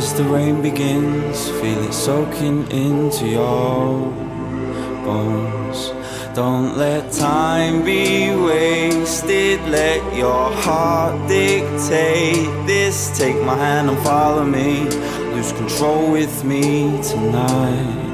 As the rain begins, feel it soaking into your bones. Don't let time be wasted, let your heart dictate this. Take my hand and follow me, lose control with me tonight.